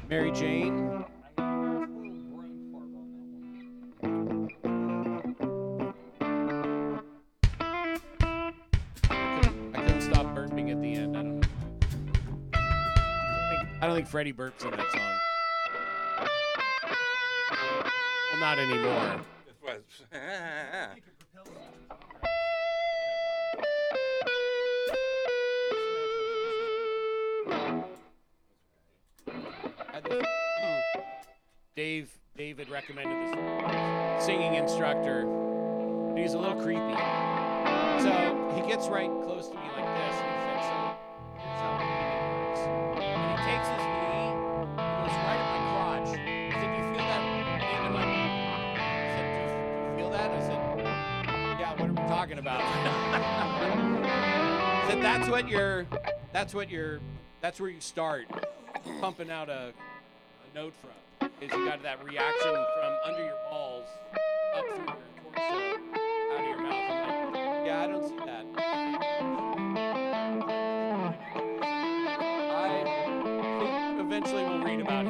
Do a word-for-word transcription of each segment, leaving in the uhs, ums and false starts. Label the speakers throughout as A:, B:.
A: Mary Jane. I couldn't, I couldn't stop burping at the end. I don't know. I don't think, I don't think Freddie burps in that song. Well, not anymore. Dave David recommended this singing instructor. He's a little creepy. So he gets right close to me like this, and he said, so here's how breathing works. And he takes his knee, and goes right at my crotch. He said, do you feel that? And I'm like, he said, do you, do you feel that? I said, yeah, what are we talking about? He said, that's what you're, that's what you're, that's where you start pumping out a, a note from. Is you got that reaction from under your balls up through your torso, out of your mouth. I'm like, yeah, I don't see that. I think eventually we'll read about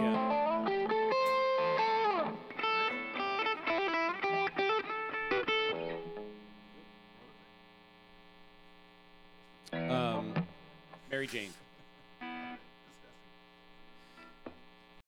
A: him. Um, Mary Jane.